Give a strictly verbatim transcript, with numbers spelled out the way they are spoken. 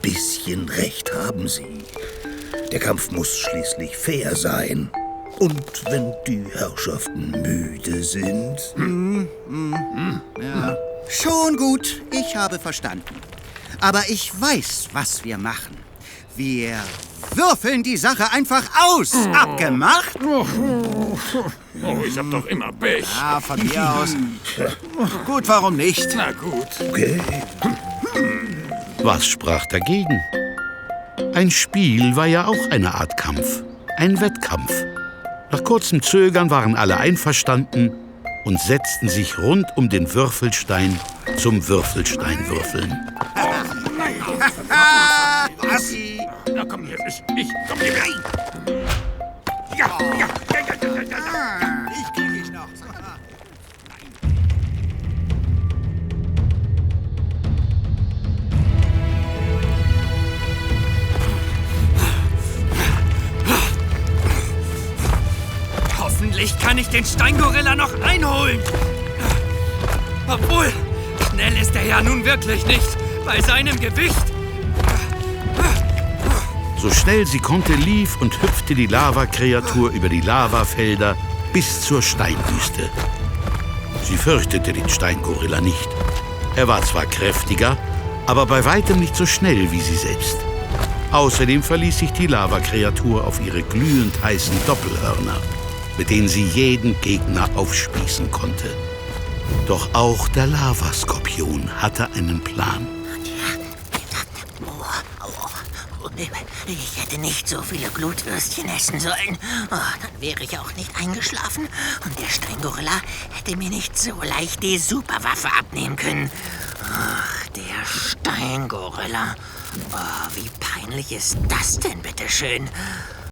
bisschen recht haben Sie. Der Kampf muss schließlich fair sein. Und wenn die Herrschaften müde sind... Hm, hm, hm, ja. Schon gut, ich habe verstanden. Aber ich weiß, was wir machen. Wir würfeln die Sache einfach aus. Oh. Abgemacht? Oh, ich hab doch immer Pech. Ah, von mir aus. Gut, warum nicht? Na gut. Okay. Was sprach dagegen? Ein Spiel war ja auch eine Art Kampf. Ein Wettkampf. Nach kurzem Zögern waren alle einverstanden und setzten sich rund um den Würfelstein zum Würfelsteinwürfeln. Was? Na komm hier, ich, ich, komm hier. Ja, ja, ja, ja, ja, ja, ja. Ich krieg ich noch. Hoffentlich kann ich den Steingorilla noch einholen. Obwohl, schnell ist er ja nun wirklich nicht. Bei seinem Gewicht. So schnell sie konnte, lief und hüpfte die Lavakreatur über die Lavafelder bis zur Steinwüste. Sie fürchtete den Steingorilla nicht. Er war zwar kräftiger, aber bei weitem nicht so schnell wie sie selbst. Außerdem verließ sich die Lavakreatur auf ihre glühend heißen Doppelhörner, mit denen sie jeden Gegner aufspießen konnte. Doch auch der Lavaskorpion hatte einen Plan. Ich hätte nicht so viele Glutwürstchen essen sollen. Oh, dann wäre ich auch nicht eingeschlafen. Und der Steingorilla hätte mir nicht so leicht die Superwaffe abnehmen können. Ach, der Steingorilla. Oh, wie peinlich ist das denn, bitteschön?